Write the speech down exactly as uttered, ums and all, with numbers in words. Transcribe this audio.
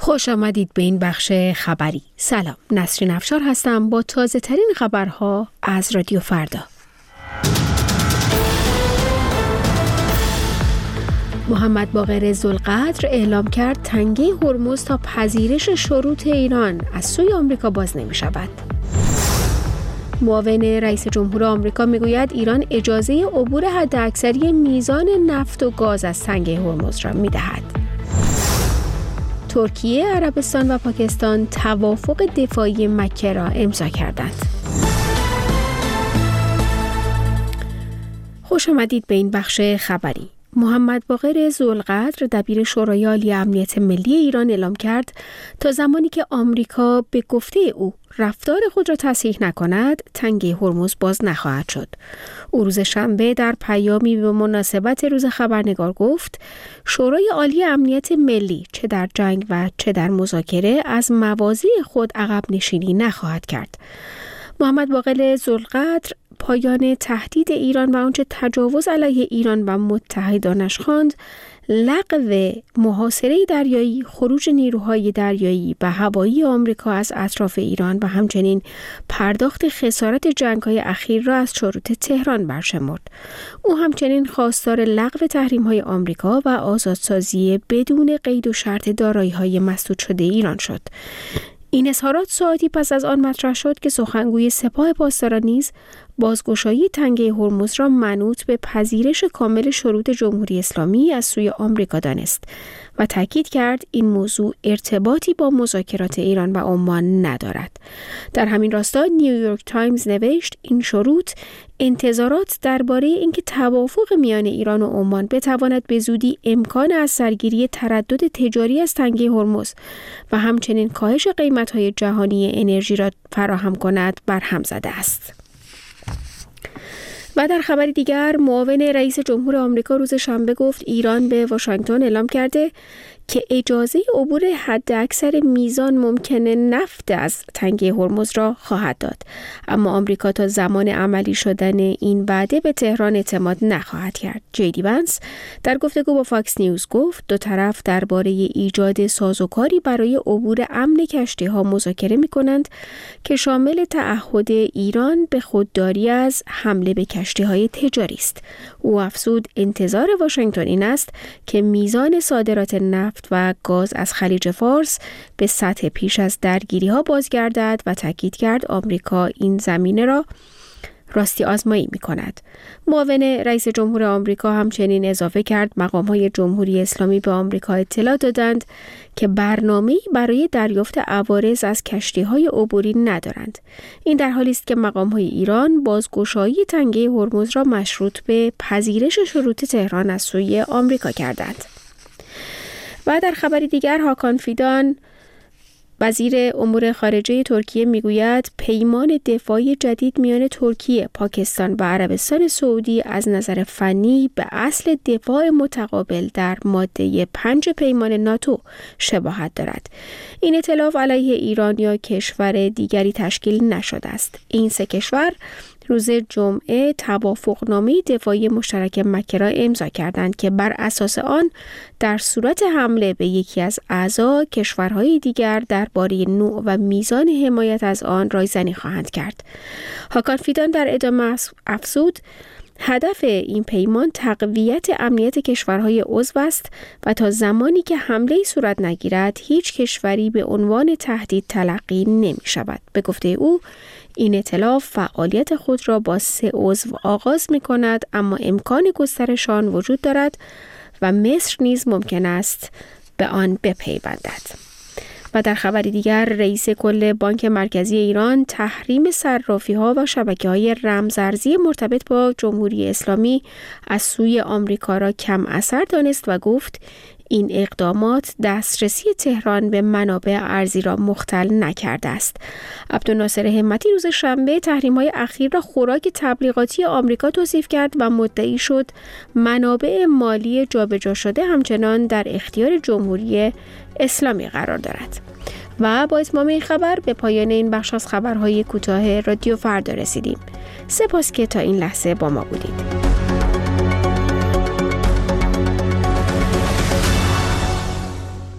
خوش آمدید به این بخش خبری. سلام، نسرین افشار هستم با تازه ترین خبرها از رادیو فردا. محمد باقر ذوالقدر اعلام کرد تنگه هرمز تا پذیرش شروط ایران از سوی آمریکا باز نمی شود. معاون رئیس جمهور آمریکا میگوید ایران اجازه عبور حداکثری میزان نفت و گاز از تنگه هرمز را می دهد. ترکیه، عربستان و پاکستان توافق دفاعی مکه را امضا کردند. خوش آمدید به این بخش خبری. محمد باقر ذوالقدر دبیر شورای عالی امنیت ملی ایران اعلام کرد تا زمانی که آمریکا به گفته او رفتار خود را تصحیح نکند، تنگه هرمز باز نخواهد شد. او روز شنبه در پیامی به مناسبت روز خبرنگار گفت شورای عالی امنیت ملی چه در جنگ و چه در مذاکره از مواضع خود عقب نشینی نخواهد کرد. محمد باقر ذوالقدر پایان تهدید ایران و آنچه تجاوز علیه ایران و متحدانش خواند، لغو محاصره دریایی، خروج نیروهای دریایی و هوایی آمریکا از اطراف ایران و همچنین پرداخت خسارت جنگ‌های اخیر را از شروط تهران برشمرد. او همچنین خواستار لغو تحریم‌های آمریکا و آزادسازی بدون قید و شرط دارایی‌های مسدود شده ایران شد. این اظهارات ساعتی پس از آن مطرح شد که سخنگوی سپاه پاسداران نیز بازگشایی تنگه هرمز را منوط به پذیرش کامل شروط جمهوری اسلامی از سوی آمریکا دانست و تاکید کرد این موضوع ارتباطی با مذاکرات ایران و عمان ندارد. در همین راستا نیویورک تایمز نوشت این شروط انتظارات درباره اینکه توافق میان ایران و عمان بتواند به زودی امکان از سرگیری تردد تجاری از تنگه هرمز و همچنین کاهش قیمت‌های جهانی انرژی را فراهم کند برهم زده است. و در خبری دیگر، معاون رئیس جمهور آمریکا روز شنبه گفت ایران به واشنگتن اعلام کرده که اجازه عبور حداکثر میزان ممکنه نفت از تنگه هرمز را خواهد داد، اما آمریکا تا زمان عملی شدن این وعده به تهران اعتماد نخواهد کرد. جیدی ونس در گفتگو با فاکس نیوز گفت دو طرف درباره ایجاد سازوکاری برای عبور امن کشتی‌ها مذاکره می‌کنند که شامل تعهد ایران به خودداری از حمله به کشتی‌های تجاری است. او افزود انتظار واشنگتن این است که میزان صادرات نفت و گاز از خلیج فارس به سطح پیش از درگیری ها بازگردد و تاکید کرد آمریکا این زمینه را راستی آزمایی می کند. معاون رئیس جمهور آمریکا همچنین اضافه کرد مقام های جمهوری اسلامی به آمریکا اطلاع دادند که برنامه‌ای برای دریافت عوارض از کشتی های عبوری ندارند. این در حالی است که مقام های ایران بازگشایی تنگه هرمز را مشروط به پذیرش شروط تهران از سوی آمریکا کردند. و در خبری دیگر، هاکان فیدان وزیر امور خارجه ترکیه میگوید پیمان دفاعی جدید میان ترکیه، پاکستان و عربستان سعودی از نظر فنی به اصل دفاع متقابل در ماده پنج پیمان ناتو شباهت دارد. این ائتلاف علیه ایران یا کشور دیگری تشکیل نشده است. این سه کشور روز جمعه توافقنامه دفاعی مشترک مکه را امضا کردند که بر اساس آن در صورت حمله به یکی از اعضا کشورهای دیگر درباره نوع و میزان حمایت از آن رایزنی خواهند کرد. هاکان فیدان در ادامه افزود هدف این پیمان تقویت امنیت کشورهای عضو است و تا زمانی که حمله‌ای صورت نگیرد هیچ کشوری به عنوان تهدید تلقی نمی شود. به گفته او این ائتلاف فعالیت خود را با سه عضو آغاز می کند، اما امکان گسترش آن وجود دارد و مصر نیز ممکن است به آن بپیوندد. و در خبری دیگر، رئیس کل بانک مرکزی ایران تحریم صرافی‌ها و شبکه‌های رمزارزی مرتبط با جمهوری اسلامی از سوی آمریکا را کم اثر دانست و گفت این اقدامات دسترسی تهران به منابع ارزی را مختل نکرده است. عبدالناصر همتی روز شنبه تحریم‌های اخیر را خوراک تبلیغاتی آمریکا توصیف کرد و مدعی شد منابع مالی جابجا شده همچنان در اختیار جمهوری اسلامی قرار دارد. و با اتمام این خبر به پایان این بخش از خبرهای کوتاه رادیو فردا رسیدیم. سپاس که تا این لحظه با ما بودید.